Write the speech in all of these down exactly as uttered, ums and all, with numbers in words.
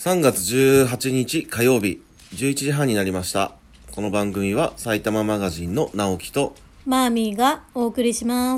さんがつじゅうはちにち火曜日じゅういちじはんになりました。この番組は埼玉マガジンの直樹とマーミーがお送りします。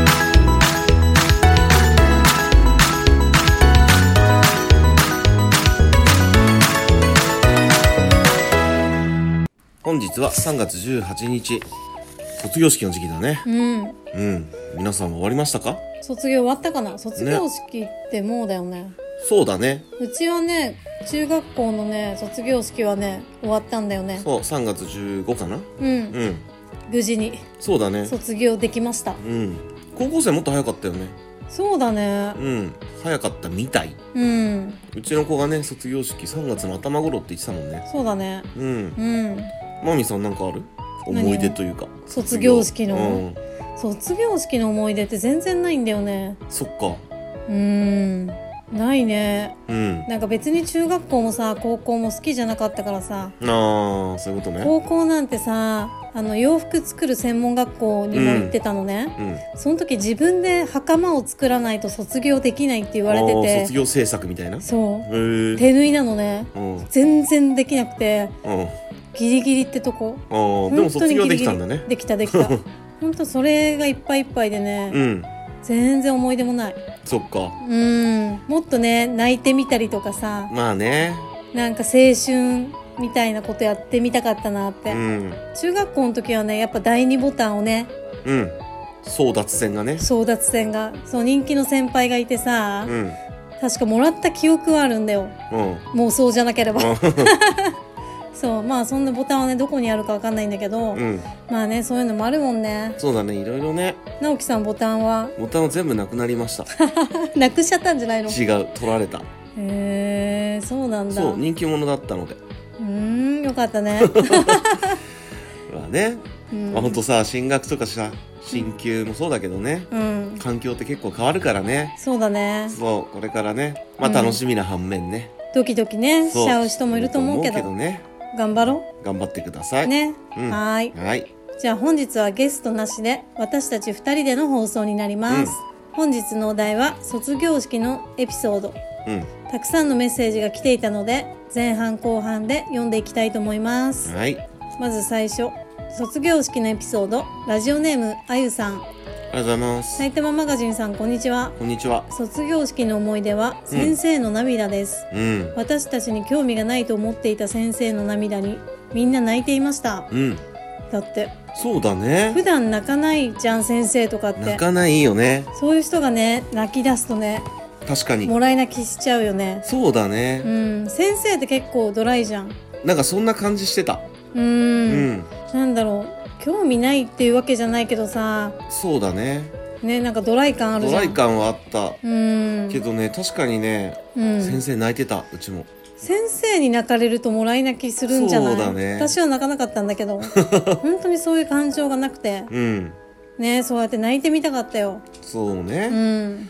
本日はさんがつじゅうはちにち、卒業式の時期だね。 うんうん皆さんは終わりましたか？ 卒業終わったかな。卒業式ってもうだよね。 そうだね。 うちはね、中学校のね卒業式はね終わったんだよね。 そう、さんがつじゅうごかな。 うん、 うん、 無事にそうだね。 卒業できました。 うん、高校生もっと早かったよね。 そうだね。 うん早かったみたい。 うんうちの子がね卒業式さんがつの頭頃って言ってたもんね。 そうだね。 うんうんマミさんなんかある？思い出というか卒業式の、 うん、 卒業式の思い出って全然ないんだよね。 そっか。 うーんないね。 うんなんか別に中学校もさ高校も好きじゃなかったからさ。 ああそういうことね。 高校なんてさあの洋服作る専門学校にも行ってたのね、 うん、 その時自分で袴を作らないと卒業できないって言われてて、 卒業制作みたいな。 そうへ手縫いなのね、 うん、 全然できなくて、 うん、 ギリギリってとこ。 あでも卒業できたんだね。 できたできた本当それがいっぱいいっぱいでね、 うん、 全然思い出もない。 そっか。 うんもっとね泣いてみたりとかさ、 まあねなんか青春みたいなことやってみたかったなって、 うん、 中学校の時はねやっぱだいにボタンをね、 うん争奪戦がね争奪戦がそう人気の先輩がいてさ、 うん、 確かもらった記憶はあるんだよ、 うん、 妄想じゃなければそうまあそんなボタンはねどこにあるかわかんないんだけど、 うん、 まあねそういうのもあるもんね。 そうだねいろいろね。 直樹さんボタンはボタンは全部なくなりましたなくしちゃったんじゃないの？ 違う取られた。 へえそうなんだ。 そう人気者だったのでうーんよかったねまあね、 うんまあ、ほんとさ進学とかさ進級もそうだけどね、 うん、 環境って結構変わるからね。 そうだね。 そうこれからねまあ楽しみな反面ね、 うん、ドキドキねしちゃう人もいると思うけど、 思うけどね、 頑張ろう頑張ってくださいね、 うん、 はーいはいじゃあ本日はゲストなしで私たちふたりでの放送になります、うん、本日のお題は卒業式のエピソード、 うん、 たくさんのメッセージが来ていたので前半後半で読んでいきたいと思います、 はい、 まず最初卒業式のエピソードラジオネームあゆさん。 ありがとうございます。 埼玉マガジンさんこんにちは。 こんにちは。 卒業式の思い出は先生の涙です、 うん、 私たちに興味がないと思っていた先生の涙にみんな泣いていました、 うん、 だってそうだね普段泣かないじゃん先生とかって。 泣かないよね。 そういう人がね泣き出すとね確かにもらい泣きしちゃうよね。 そうだね、 うん、先生って結構ドライじゃん。 なんかそんな感じしてた。 うーん、うん、なんだろう興味ないっていうわけじゃないけどさ。 そうだねねなんかドライ感あるじゃん。 ドライ感はあった。 うんけどね確かにね、うん、先生泣いてた。うちも先生に泣かれるともらい泣きするんじゃない？ そうだね。 私は泣かなかったんだけど本当にそういう感情がなくて、 うん、 ねそうやって泣いてみたかったよ。 そうね、 うん、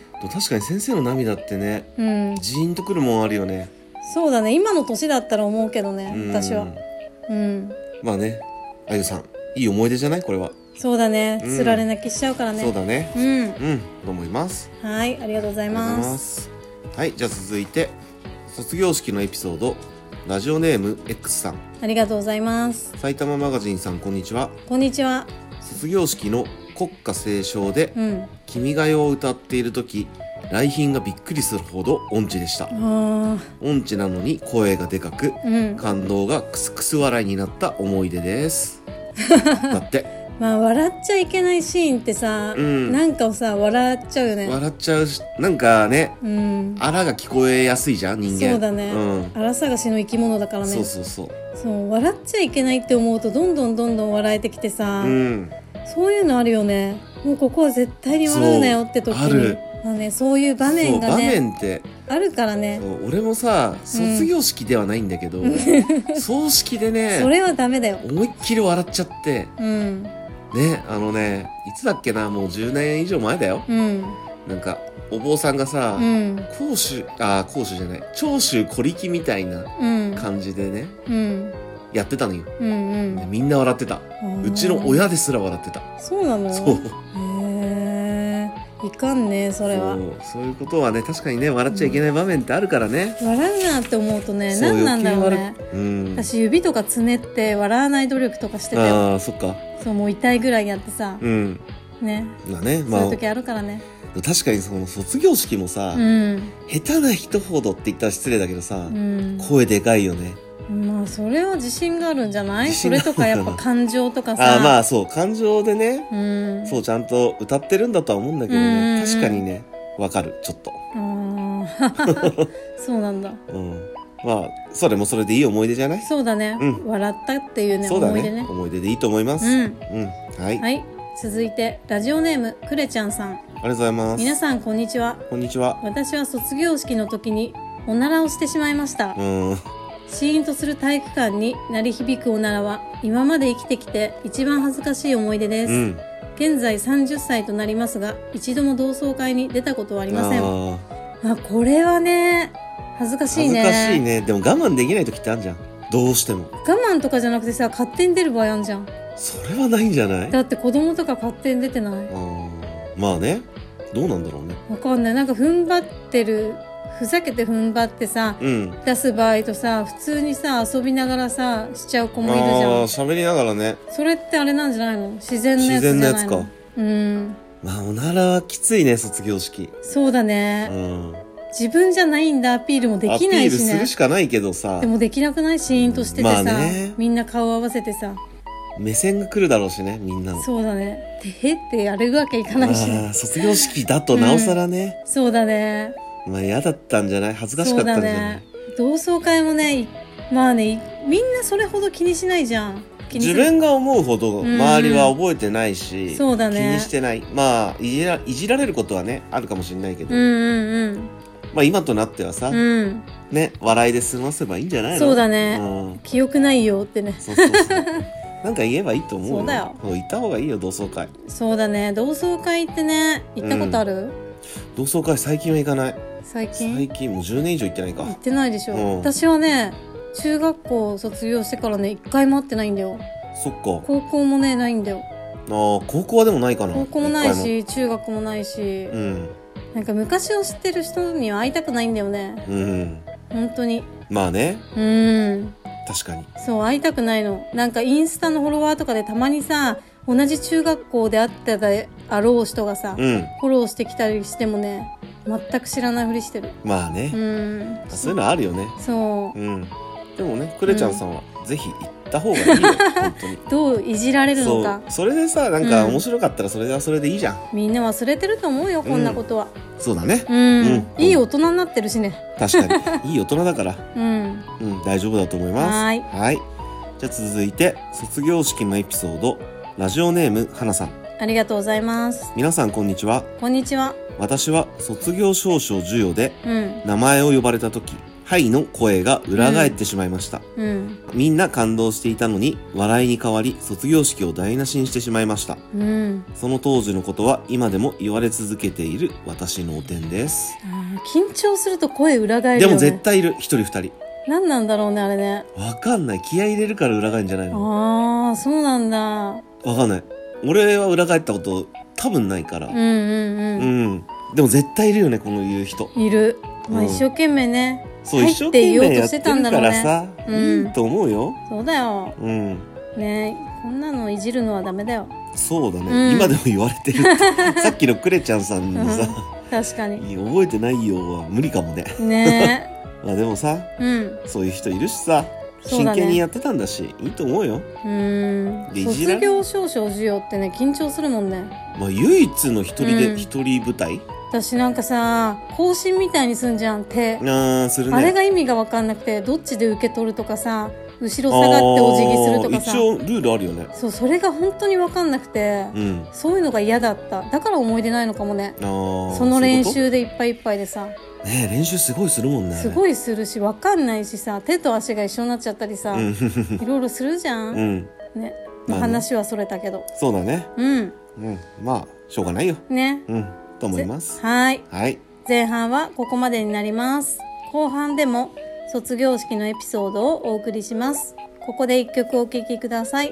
確かに先生の涙ってね、うん、ジーンとくるもんあるよね。 そうだね今の年だったら思うけどね、うん、私は。うんまあねあゆさんいい思い出じゃないこれは。 そうだねつられ泣きしちゃうからね。 そうだねうん、うん、と思います。 はいありがとうございます。 はいじゃあ続いて卒業式のエピソードラジオネーム X さん。 ありがとうございます。 埼玉マガジンさんこんにちは。 こんにちは。 卒業式の国歌斉唱で、うん、君が代を歌っている時来賓がびっくりするほど音痴でした。音痴なのに声がでかく、うん、感動がクスクス笑いになった思い出ですだってまあ笑っちゃいけないシーンってさ、うん、なんかをさ笑っちゃうよね。 笑っちゃうしなんかね、うん、あらが聞こえやすいじゃん人間。 そうだね、うん、あら探しの生き物だからね。 そうそうそうそう笑っちゃいけないって思うとどんどんどんどん笑えてきてさ、うん、そういうのあるよね。もうここは絶対に笑うなよって時にある、まあね、そういう場面がね場面ってあるからね。 俺もさ卒業式ではないんだけど、うん、葬式でねそれはダメだよ。 思いっきり笑っちゃって、うんね、あのねいつだっけなもうじゅうねん以上前だよ、うん、なんかお坊さんがさ、うん、講習あ講習じゃない長州小力みたいな感じでね、うん、やってたのよ、うんうん、みんな笑ってた。うちの親ですら笑ってた。 そうなの？ そうへーいかんねそれは。 そう、そういうことはね確かにね笑っちゃいけない場面ってあるからね、 うん、笑うなって思うとね何なんだろうね、うん、私指とかつねって笑わない努力とかしてたよ。 ああそっか。 そうもう痛いぐらいやってさ、うん、ねまあね、まあ、 そういう時あるからね。 確かにその卒業式もさ、うん、下手な人ほどって言ったら失礼だけどさ、うん、声でかいよね。 まあそれは自信があるんじゃない？それとかやっぱ感情とかさあまあそう感情でね、うん、そうちゃんと歌ってるんだとは思うんだけどね、うん、確かにねわかるちょっと。 そうなんだ、 うん、まあそれもそれでいい思い出じゃない？ そうだね、うん、笑ったっていうねそうだね思い出ね思い出でいいと思います。うん、うん、はい、 はい、続いてラジオネームくれちゃんさん、 ありがとうございます。 皆さんこんにちは。 こんにちは。 私は卒業式の時におならをしてしまいました。うんシーンとする体育館に鳴り響くおならは今まで生きてきて一番恥ずかしい思い出です、うん、現在さんじゅっさいとなりますが一度も同窓会に出たことはありません。ああこれはね恥ずかしいね。 恥ずかしいね。でも我慢できない時ってあるじゃん。どうしても我慢とかじゃなくてさ勝手に出る場合あるじゃん。 それはないんじゃない？ だって子供とか勝手に出てない？ あまあねどうなんだろうね。 わかんない。なんか踏ん張ってるふざけて踏ん張ってさ、うん、出す場合とさ普通にさ遊びながらさしちゃう子もいるじゃん。あ喋りながらね。それってあれなんじゃないの？自然なやつじゃないの？自然なやつか。うんまあおならはきついね卒業式。 そうだね、うん、自分じゃないんだアピールもできないしね。アピールするしかないけどさでもできなくない？シーンとしててさ、まあね、みんな顔合わせてさ目線が来るだろうしねみんなの。 そうだねてへってやるわけいかないし、ね、 あ卒業式だとなおさらね、 うん、そうだねまあ嫌だったんじゃない？恥ずかしかったんじゃない？そうだね。 同窓会もねまあねみんなそれほど気にしないじゃん。 自分が思うほど周りは覚えてないし、うん、そうだね、気にしてない。まあいじら、いじられることはねあるかもしれないけど、うんうんうん、まあ今となってはさ、うん、ね笑いで済ませばいいんじゃないの？ そうだね、うん、記憶ないよってね。そうそうそうなんか言えばいいと思うよ。そうだよ。行った方がいいよ同窓会。そうだね同窓会ってね行ったことある？うん、同窓会最近は行かない。最近最近もうじゅうねん以上行ってないか。行ってないでしょ、うん、私はね中学校卒業してからね一回も会ってないんだよ。そっか。高校もねないんだよ。ああ高校はでもないかな。高校もないし中学もないし、うん、なんか昔を知ってる人には会いたくないんだよね。うん本当に。まあねうん確かにそう会いたくないの。なんかインスタのフォロワーとかでたまにさ同じ中学校で会ってたであろう人がさ、うん、フォローしてきたりしてもね全く知らないふりしてる。まあね、うん、そういうのあるよね。そう、うん、でもねクレちゃんさんは、うん、ぜひ行った方がいいよ本当に。どういじられるのか。 そ, それでさなんか面白かったらそれはそれでいいじゃん、うん、みんな忘れてると思うよこんなことは、うん、そうだね、うんうん、いい大人になってるしね。確かにいい大人だから、うんうん、大丈夫だと思います。はいはいじゃあ続いて卒業式のエピソードラジオネームはなさん、ありがとうございます。皆さんこんにちは。こんにちは。私は卒業証書授与で名前を呼ばれた時、はいの声が裏返ってしまいました、うんうん、みんな感動していたのに笑いに変わり卒業式を台無しにしてしまいました、うん、その当時のことは今でも言われ続けている私のお点です。あ緊張すると声裏返るよね。でも絶対いる一人二人。何なんだろうねあれね。わかんない。気合い入れるから裏返るんじゃないの？ああそうなんだ。わかんない。俺は裏返ったこと多分ないから。うんうんうん。うん。でも絶対いるよねこの言う人。いる。まあ、一生懸命ね。そう一生懸命やってるからさ、うん、いいと思うよ。そうだよ。うん。ねこんなのいじるのはダメだよ。そうだね。うん、今でも言われてる。さっきのクレちゃんさんのさ、確かに。覚えてないよは無理かもね。ね。まあでもさ、うん、そういう人いるしさ。真剣にやってたんだし、いいと思うよ。うん。卒業証書授与ってね緊張するもんね。まあ唯一の一人で一、うん、人舞台。私なんかさ更新みたいにすんじゃん手。あするね。あれが意味が分かんなくてどっちで受け取るとかさ後ろ下がってお辞儀するとかさ。一応ルールあるよね。そうそれが本当に分かんなくて、うん、そういうのが嫌だった。だから思い出ないのかもね。あその練習でいっぱいいっぱいでさ。ねえ練習すごいするもんね。すごいするし分かんないしさ手と足が一緒になっちゃったりさいろいろするじゃん、うんねまあ、話はそれたけど、そうだね、うん、うん、まあしょうがないよね、うん、と思います。はい、はい、前半はここまでになります。後半でも卒業式のエピソードをお送りします。ここで一曲お聴きください。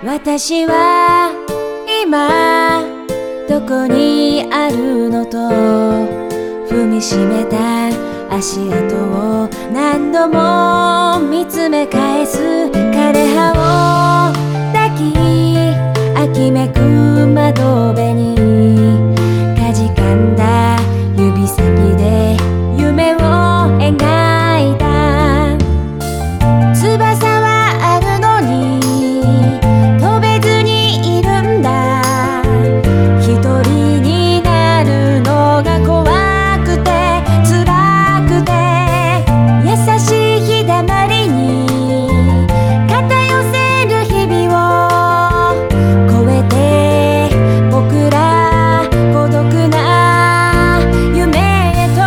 私は今どこにあるのと踏みしめた足跡を何度も見つめ返す枯葉を抱き秋めく窓辺にかじかんだ指先で夢を描いた翼はあるのに飛べずにいるんだ一人になるのが怖くて辛くて優しい日だまりに肩寄せる日々を超えて僕ら孤独な夢へと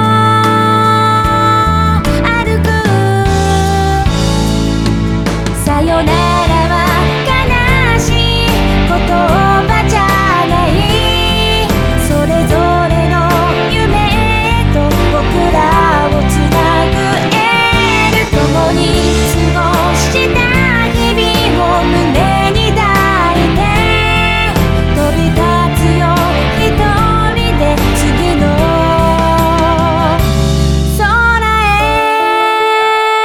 歩くさよならは悲しい言葉じゃないそれぞれの夢へと僕らをつなぐエール共に過ごした日々を胸に抱いて飛び立つよ一人で次の空へ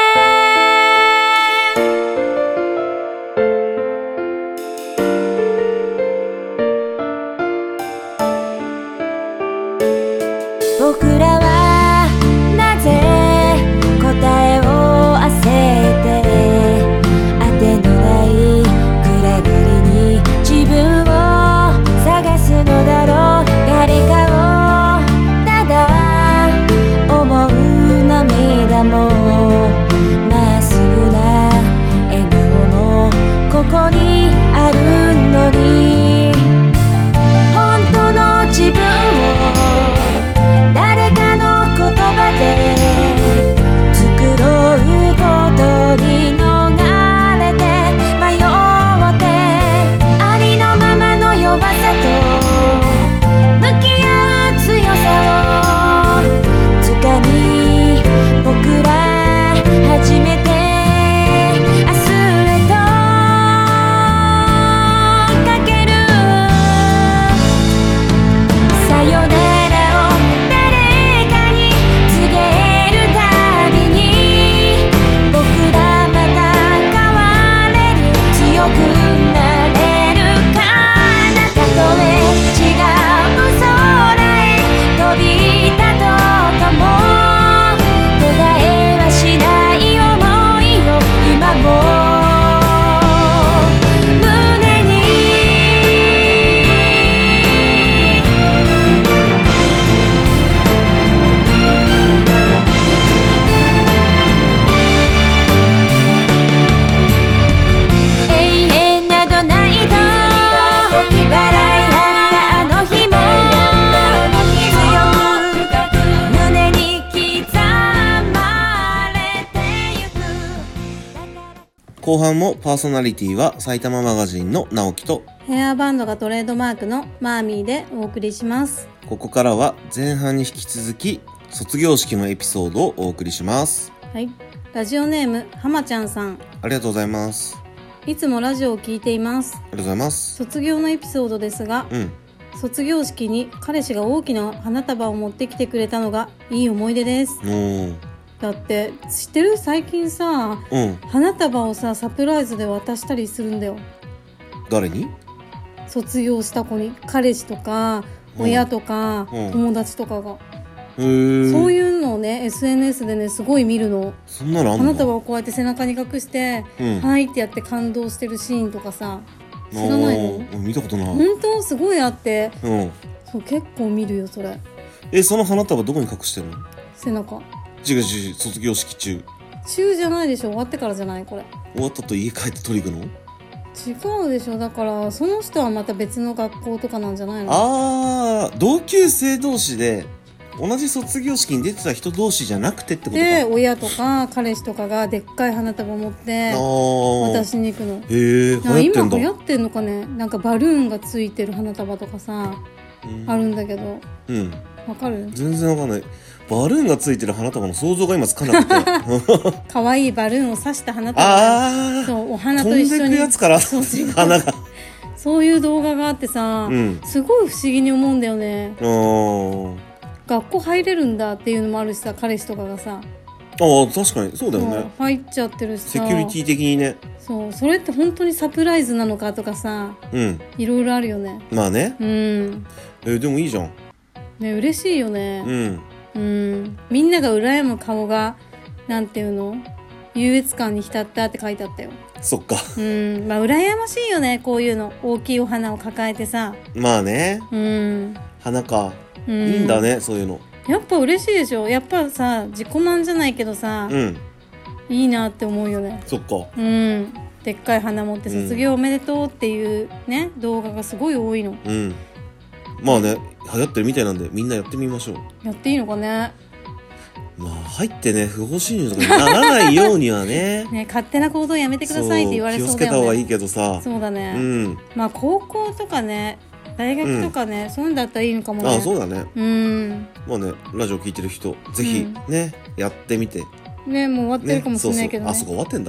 僕らはなぜ答えを焦って当てのない暗がりに自分を探すのだろう誰かをただ思う涙もまっすぐな笑顔もここにあるのに本当の自分を誰かの言葉で作ろうことに逃れて迷ってありのままの弱さと向き合う強さをつかみ僕ら初めて明日へとかけるさよならを誰かに告げるたびに僕らまた変われる強くなれるかなたとえ違う空へ飛び立とうとも途絶えはしない想いを今も胸に永遠などないと笑い合ったあの日も強く胸に刻まれてゆくだから後半もパーソナリティは埼玉マガジンの直樹と、 ヘアバンドがトレードマークのマーミーでお送りします。 ここからは前半に引き続き卒業式のエピソードをお送りします。 はい。ラジオネームはまちゃんさん、 ありがとうございます。 いつもラジオを聞いています。 ありがとうございます。 卒業のエピソードですが、 うん。 卒業式に彼氏が大きな花束を持ってきてくれたのがいい思い出です。 おー。 だって知ってる？最近さ、 うん。 花束をさサプライズで渡したりするんだよ。 誰に？ 卒業した子に、彼氏とか親とか、 うん、 友達とかが、 へー、 そういうのをね エスエヌエス でねすごい見るの。 そんなのあんの？ 花束をこうやって背中に隠して、うん、はいってやって感動してるシーンとかさ、知らないの？ 見たことない。 本当すごいあって、 うん、 そう結構見るよそれ。 え、その花束どこに隠してるの？ 背中。 違う違う、卒業式中。 中じゃないでしょ、終わってからじゃないこれ。 終わったと家帰って取り行くの？ 違うでしょ、だからその人はまた別の学校とかなんじゃないの？ あー、同級生同士で同じ卒業式に出てた人同士じゃなくてってことか。 で親とか彼氏とかがでっかい花束持って渡しに行くの。 へえ、流行ってんだ。 今流行ってんのかね。なんかバルーンがついてる花束とかさ、うん、あるんだけど。 うん、 わかる？ 全然わかんない。 バルーンがついてる花束の想像が今つかなくて可愛いバルーンを刺した花束あそうお花と一緒に飛んでくやつから花がそういう動画があってさ、うん、すごい不思議に思うんだよね。学校入れるんだっていうのもあるしさ、彼氏とかがさああ確かにそうだよね、 入っちゃってるしさ、 セキュリティ的にね。 そうそれって本当にサプライズなのかとかさ、うん、いろいろあるよね。 まあね、 うん、 えでもいいじゃんね、嬉しいよね。うんうん、みんなが羨む顔がなんていうの優越感に浸ったって書いてあったよ。 そっか。 うん、まあ羨ましいよね、こういうの大きいお花を抱えてさ。 まあね、 うん、 花か、うん、いいんだねそういうの。 やっぱ嬉しいでしょ。やっぱさ自己満じゃないけどさ、うん、いいなって思うよね。 そっか。 うん、でっかい花持って卒業おめでとうっていうね、うん、動画がすごい多いの。 うん、まあね流行ってるみたいなんでみんなやってみましょう。 やっていいのかね。 まあ入ってね不法侵入とかにならないようにはねね、勝手な行動やめてくださいって言われそうだよね。 気をつけた方がいいけどさ。 そうだね、うん、まあ高校とかね大学とかね、うん、そういうんだったらいいのかもね。 ああそうだね。 うん。 まあねラジオ聞いてる人ぜひね、うん、やってみてね。もう終わってるかもしれないけどね。 ねそうそうあそこ終わってんだ、 うん、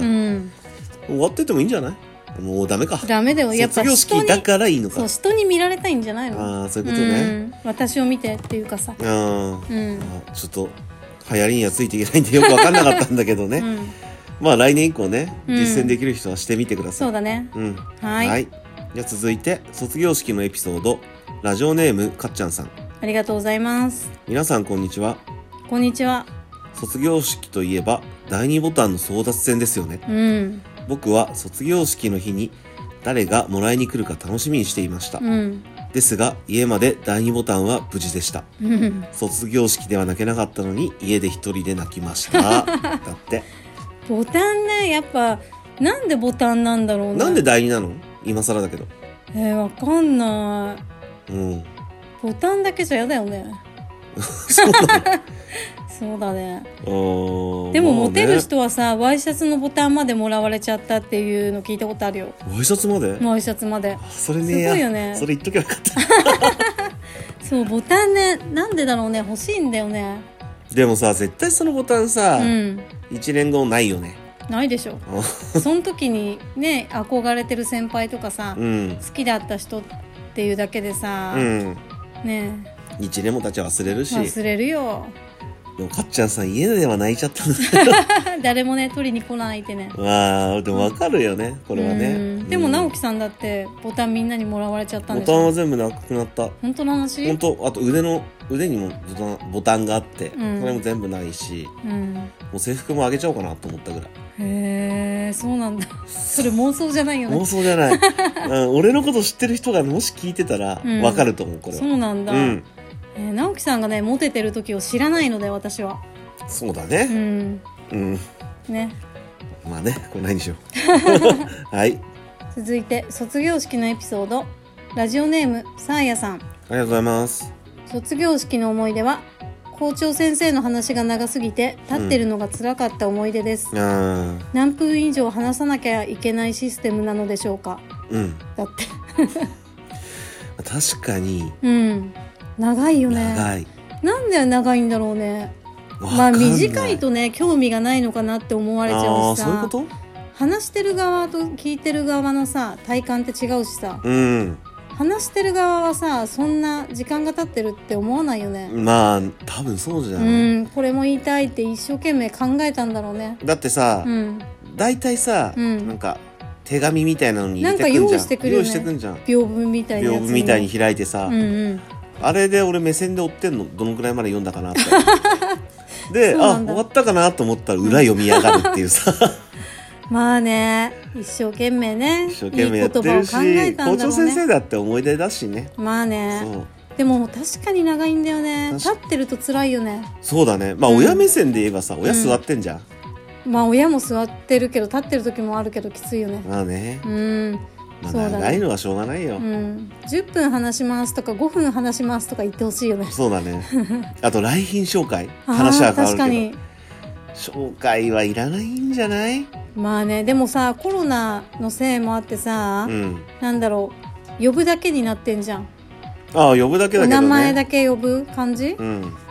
終わっててもいいんじゃない。もうダメか。 ダメだよ。やっぱ卒業式だからいいのか。 そう人に見られたいんじゃないの。 ああそういうことね、うん、 私を見てっていうかさ。 あ、うん、あちょっと流行りにはついていけないんでよく分かんなかったんだけどね、うん、まあ来年以降ね実践できる人はしてみてください、 うん、そうだね、 うん、 はい、 はい。じゃあ続いて卒業式のエピソードラジオネームかっちゃんさん、 ありがとうございます。 皆さんこんにちは。 こんにちは。 卒業式といえばだいにボタンの争奪戦ですよね、 うん、 僕は卒業式の日に誰がもらいに来るか楽しみにしていました、うん、ですが家までだいにボタンは無事でした、うん、卒業式では泣けなかったのに家で一人で泣きましただってボタンね、やっぱなんでボタンなんだろうね。 なんでだいになの今更だけど。 えー、わかんない、うん、ボタンだけじゃやだよねそうだねそうだね。でも、まあね、モテる人はさワイシャツのボタンまでもらわれちゃったっていうの聞いたことあるよ。 ワイシャツまでワイシャツまで。 それね、 すごいよね。 それ言っとけばよかったそうボタンね、なんでだろうね、欲しいんだよね。 でもさ絶対そのボタンさ、うん、いちねんごないよね。 ないでしょその時にね憧れてる先輩とかさ、うん、好きだった人っていうだけでさ、うん、ねいちねんも経ち忘れるし。 忘れるよ。 でもかっちゃんさん家では泣いちゃったんだ誰もね取りに来ないってね。 まあでも分かるよね、うん、これはね、うん、 でも直樹さんだってボタンみんなにもらわれちゃったんでしょ。 ボタンは全部なくなった。 本当の話。 本当。あと腕の腕にもボタン、ボタンがあって、うん、それも全部ないし、うん、もう制服もあげちゃおうかなと思ったぐらい。 へえ、そうなんだ。それ妄想じゃないよね。 妄想じゃない、うん、俺のこと知ってる人がもし聞いてたら分かると思う、これは。 そうなんだ、うんえー、直樹さんがねモテてる時を知らないので私は。 そうだね。うんうんね。 まあねこれ何にしようはい。 続いて卒業式のエピソードラジオネームさあやさん、ありがとうございます。 卒業式の思い出は校長先生の話が長すぎて立ってるのが辛かった思い出です、うん、何分以上話さなきゃいけないシステムなのでしょうか。うんだって確かにうん長いよね。 長い。 なんで長いんだろうね。まあ短いとね興味がないのかなって思われちゃうしさ。 あ、そういうこと。 話してる側と聞いてる側のさ体感って違うしさ、 うん、 話してる側はさそんな時間が経ってるって思わないよね。 まあ多分そうじゃない、 うん、これも言いたいって一生懸命考えたんだろうね。 だってさ、うん、だいたいさ、うん、なんか手紙みたいなのに入れてくんじゃん。なんか用意してくるよね。用意してくんじゃん。 屏風みたいなやつ。 屏風みたいに開いてさ、うんうん、あれで俺目線で追ってんのどのくらいまで読んだかなってで、あ、終わったかなと思ったら裏読み上がるっていうさ、 うん、まあね一生懸命ね一生懸命やってるし、いい言葉を考えたんだろうね。校長先生だって思い出だしね。 まあねそうでも確かに長いんだよね。立ってると辛いよね。 そうだね。まあ、うん、親目線で言えばさ親座ってんじゃん、 うん、まあ親も座ってるけど立ってる時もあるけどきついよね。 まあねうんまあ、長いのはしょうがないよ、 うん、じゅっぷん話しますとかごふん話しますとか言ってほしいよね。 そうだねあと来賓紹介話は変わるけど確かに紹介はいらないんじゃない。 まあねでもさコロナのせいもあってさ、うん、なんだろう呼ぶだけになってんじゃん。 ああ呼ぶだけだけどね。 お名前だけ呼ぶ感じ、うん、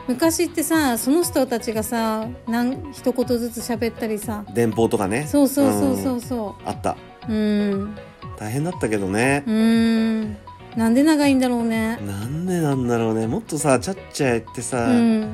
昔ってさ、その人たちがさ、なん一言ずつ喋ったりさ、 電報とかね。 そうそうそうそうそう、 うん、あった。 うん。 大変だったけどね。 うん。なんで長いんだろうね。 なんでなんだろうね。もっとさ、ちゃっちゃやってさ、うん、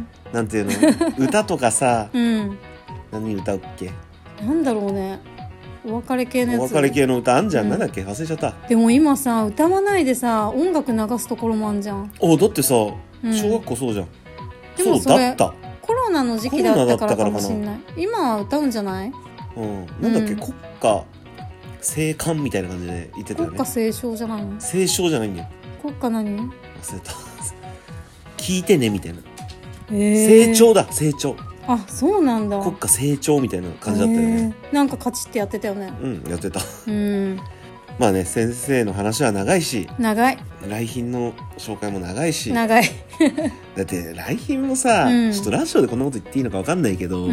なんていうの歌とかさ、うん、何歌うっけ。 なんだろうね。お別れ系のやつ。 お別れ系の歌あんじゃん、うん、なんだっけ忘れちゃった。 でも今さ、歌わないでさ、音楽流すところもあんじゃん。 お、だってさ、小学校そうじゃん。 でもそれ、そうだった。コロナの時期だったからかもしれない。今は歌うんじゃない？ うん。なんだっけ、うん、国歌聖冠みたいな感じで言ってたよね。 国歌斉唱じゃないの？ 斉唱じゃないんだよ。 国歌何？ 忘れた。聞いてねみたいな。えー、成長だ、成長。 あ、そうなんだ。 国家成長みたいな感じだったよね。 なんかカチってやってたよね。 うん、やってた。うん。まあね、先生の話は長いし、 長い。 来賓の紹介も長いし、 長い。 だって来賓もさ、うん、ちょっとラジオでこんなこと言っていいのか分かんないけど、うん、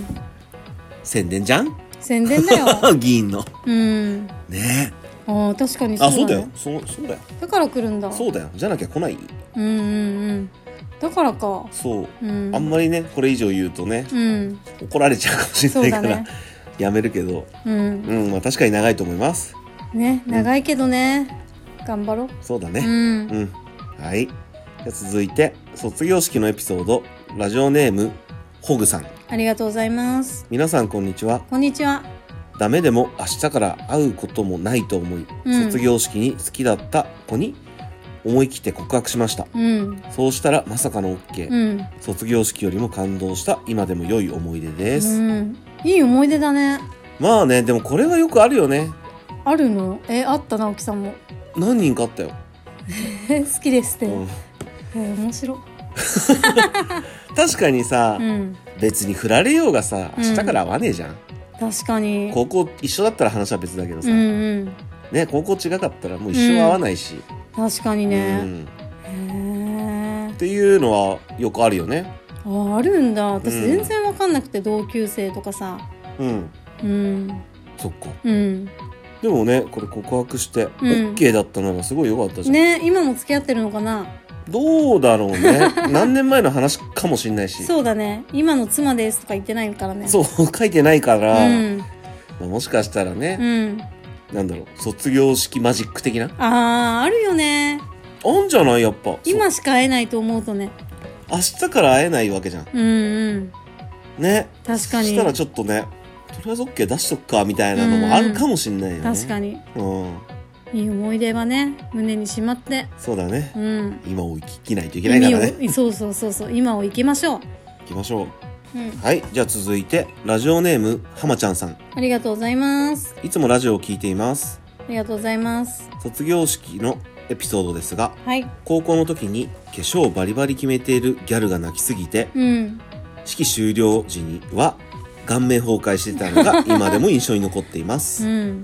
宣伝じゃん？ 宣伝だよ。 議員の。うん。ね。 ああ、確かにそうだね。 あ、そうだよ。そうそうだよ。 だから来るんだ。 そうだよ。じゃなきゃ来ない。 うんうんうん。だからか。 そう、うん、あんまりねこれ以上言うとね、うん、怒られちゃうかもしれないから、ね、やめるけど、うん、うん、まあ確かに長いと思いますね。長いけどね、うん、頑張ろう。 そうだね。うん、うん、はい。じゃ続いて卒業式のエピソード、ラジオネームホグさん、 ありがとうございます。 皆さんこんにちは。 こんにちは。 ダメでも明日から会うこともないと思い、うん、卒業式に好きだった子に思い切って告白しました、うん、そうしたらまさかの OK、うん、卒業式よりも感動した今でも良い思い出です、うん、 いい思い出だね。 まあね、でもこれはよくあるよね。 あるの？え、あった？直樹さんも何人かあったよ。 好きですって、うん、えー、面白確かにさ、うん、別に振られようがさ明日から会わねえじゃん、うん、 確かに。 高校一緒だったら話は別だけどさ、うんうん、ね、高校違かったらもう一生会わないし、 うん、確かにね、うん、 へーっていうのはよくあるよね。 あ、あるんだ。私全然分かんなくて、うん、同級生とかさ。うんうん、そっか。うん。でもね、これ告白して OK だったならすごい良かったじゃん、うん、 ね。今も付き合ってるのかな。 どうだろうね。何年前の話かもしんないし。 そうだね。今の妻ですとか言ってないからね。 そう書いてないから、うん、まあ、もしかしたらね、うん、なんだろう、卒業式マジック的な。 あー、あるよね。 あんじゃない？やっぱ今しか会えないと思うとね、 明日から会えないわけじゃん。うんうん。ね。 確かに。 したらちょっとね、とりあえず OK 出しとくかみたいなのもあるかもしんないよね。 確かに。うん。いい思い出はね、胸にしまって。 そうだね。うん。今を生きないといけないからね。 そうそうそうそう。今を生きましょう。 生きましょう。うん、はい。じゃあ続いてラジオネームはまちゃんさん。 ありがとうございます。 いつもラジオを聞いています。 ありがとうございます。 卒業式のエピソードですが、 はい、 高校の時に化粧をバリバリ決めているギャルが泣きすぎて、うん、式終了時には顔面崩壊してたのが今でも印象に残っています、うん、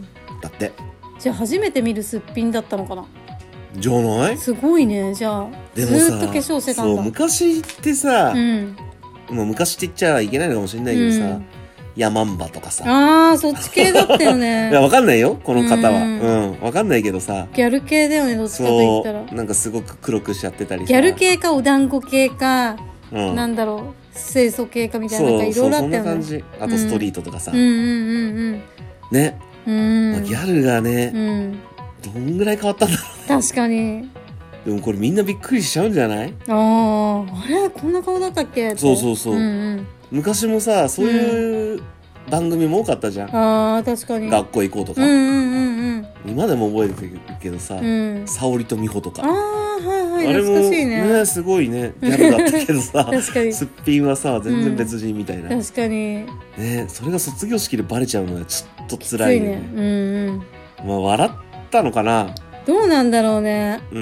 だって。 じゃあ初めて見るすっぴんだったのかな。 じゃない？ すごいね。じゃあでもずっと化粧してたんだ。 そう、昔ってさ、うん、もう昔って言っちゃいけないのかもしれないけどさ、うん、ヤマンバとかさ。 あー、そっち系だったよね。 いや、わかんないよ、この方は。うん、うん、わかんないけどさ。 ギャル系だよね、どっちかと言ったら。 なんかすごく黒くしちゃってたりさ。 ギャル系か、お団子系か、うん、なんだろう、清楚系かみたいな、なんかいろいろあったよね。 そう、そんな感じ。あとストリートとかさ。 うん、うんうんうんうん。 ね。うん、まあ、ギャルがね、うん、どんぐらい変わったんだろうね。確かに。 でもこれみんなびっくりしちゃうんじゃない？ ああ、あれこんな顔だったっけ？ そうそうそう。うんうん、昔もさ、そういう番組も多かったじゃん。 ああ、確かに。 学校行こうとか。うんうんうんうん。今でも覚えてるけどさ、うん、沙織と美穂とか。 ああ、はいはい。あれも懐かしいね。 ね、すごいね、ギャルだったけどさ、 確かに。 すっぴんはさ、全然別人みたいな。 うん、確かに。 ね、それが卒業式でバレちゃうのはちょっと辛いよね。ね、うんうん。まあ笑ったのかな。 どうなんだろうね。 うん。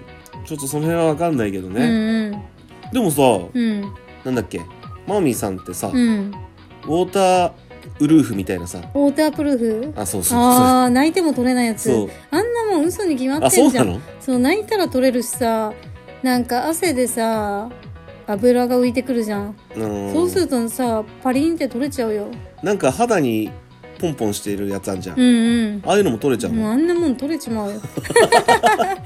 ちょっとその辺は分かんないけどね、うんうん、でもさ、うん、なんだっけ、マーミーさんってさ、うん、ウォーターウルーフみたいなさ、 ウォータープルーフ、 あ、そうそうそう、 あ、泣いても取れないやつ。そう、あんなもん嘘に決まってんじゃん。あ、そうなの？そう、泣いたら取れるしさ、なんか汗でさ油が浮いてくるじゃん。うん、そうするとさパリンって取れちゃうよ。 なんか肌にポンポンしているやつあんじゃん、うんうん、ああいうのも取れちゃうの？ もうあんなもん取れちまうよ。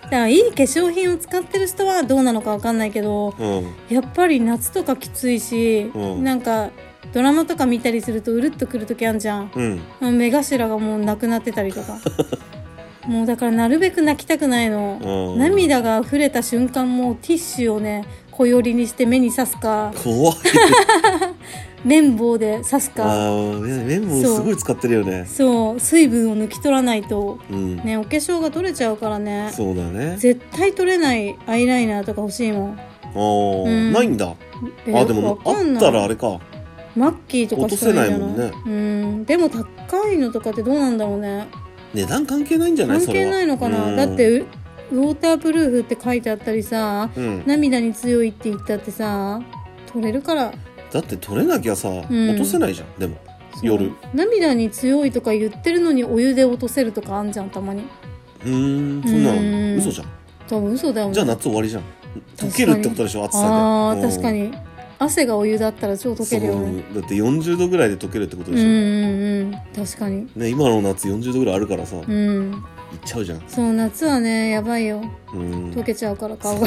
からいい化粧品を使ってる人はどうなのか分かんないけど、うん、やっぱり夏とかきついし、うん、なんかドラマとか見たりするとうるっとくる時あんじゃん、うん、目頭がもうなくなってたりとかもうだからなるべく泣きたくないの、うん、涙が溢れた瞬間もうティッシュをね小よりにして目に刺すか怖い綿棒で刺すか。 あ綿棒すごい使ってるよね。 そう水分を抜き取らないと、うん、ねお化粧が取れちゃうからね。 そうだね。 絶対取れないアイライナーとか欲しいもん。 あー、うん、ないんだ。あでもあったらあれか。 マッキーとか落とせないもんね。 うんでも高いのとかってどうなんだろうね。 値段関係ないんじゃない？ 関係ないのかな。だってウォータープルーフって書いてあったりさ、うん、涙に強いって言ったってさ取れるから。 だって取れなきゃさ、うん、落とせないじゃん。でも夜涙に強いとか言ってるのにお湯で落とせるとかあんじゃんたまに。 うーんそんなの嘘じゃん。 多分嘘だよね。 じゃあ夏終わりじゃん。溶けるってことでしょ暑さで。 あー確かに汗がお湯だったら超溶けるよね。 だってよんじゅうどぐらいで溶けるってことでしょ。うんうん確かにね今の夏よんじゅうどぐらいあるからさ、うん、いっちゃうじゃん。 そう夏はねやばいよ、うん、溶けちゃうから顔が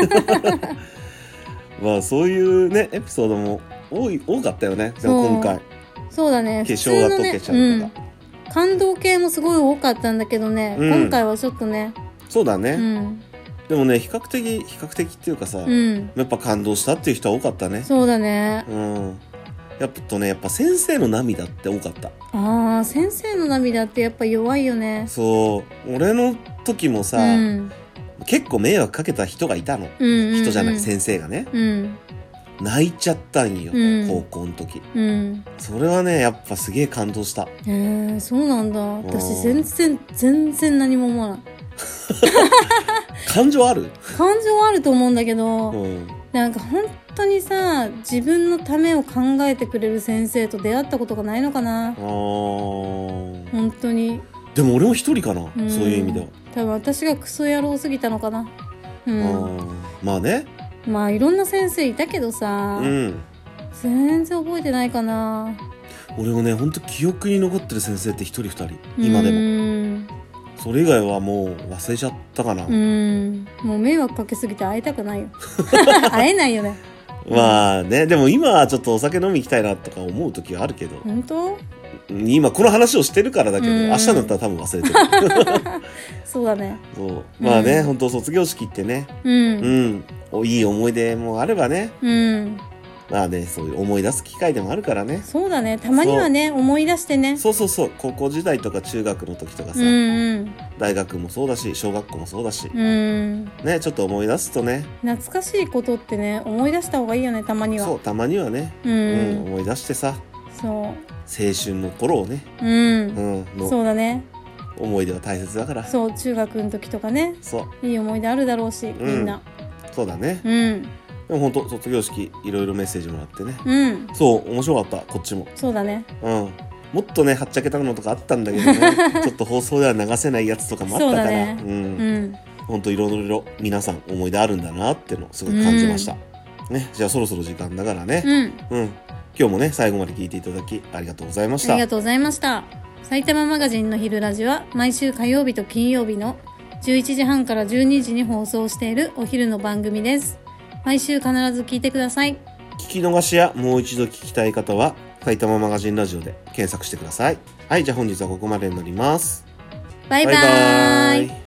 まあそういうねエピソードも多い多かったよね。でも今回そうだね化粧が溶けちゃうとか、 うん、感動系もすごい多かったんだけどね、うん、今回はちょっとねそうだね、うん、でもね比較的比較的っていうかさ、うん、やっぱ感動したっていう人は多かったね。 そうだね、 うん、やっぱねやっぱ先生の涙って多かった。 あー先生の涙ってやっぱ弱いよね。 そう俺の時もさ、うん、結構迷惑かけた人がいたの、うんうんうん、人じゃない先生がね、うん、泣いちゃったんよ、うん、高校の時、うん、それはねやっぱすげえ感動した。 へえそうなんだ。私全然全然何も思わない感情ある感情あると思うんだけど、うん、なんか本当にさ自分のためを考えてくれる先生と出会ったことがないのかな。あ本当に。 でも俺も一人かな、うん、そういう意味では。 多分私がクソ野郎すぎたのかな、うん、 あまあねまあいろんな先生いたけどさ、うん、全然覚えてないかな。 俺もねほんと記憶に残ってる先生って一人二人今でも。うんそれ以外はもう忘れちゃったかな。 うんもう迷惑かけすぎて会いたくないよ会えないよねまあねでも今はちょっとお酒飲み行きたいなとか思う時はあるけど。 本当今この話をしてるからだけど明日だったら多分忘れてるそうだね。 そうまあね、うん、本当卒業式ってねうん、うん、いい思い出もあればねうんまあねそういう思い出す機会でもあるからね。 そうだねたまにはね思い出してね。 そうそうそう高校時代とか中学の時とかさ、うんうん、大学もそうだし小学校もそうだし、うん、ねちょっと思い出すとね懐かしいことってね思い出した方がいいよねたまには。 そうたまにはね、うんうん、思い出してさそう青春の頃をね、うん、うん、 そうだね思い出は大切だから。 そう中学の時とかねそういい思い出あるだろうし、うん、みんなそうだねうんでも本当卒業式いろいろメッセージもらってね、うん、そう面白かったこっちも。 そうだねうんもっとねはっちゃけたのとかあったんだけどねちょっと放送では流せないやつとかもあったからそうだねうん、うん、本当いろいろ皆さん思い出あるんだなってのをすごい感じました、うん、ねじゃあそろそろ時間だからねうん、うん今日もね最後まで聞いていただきありがとうございました。 ありがとうございました。埼玉マガジンの昼ラジは毎週火曜日と金曜日のじゅういちじはんからじゅうにじに放送しているお昼の番組です。毎週必ず聞いてください。 聞き逃しやもう一度聞きたい方は埼玉マガジンラジオで検索してください。はいじゃあ本日はここまでになります。 バイバーイ。バイバーイ。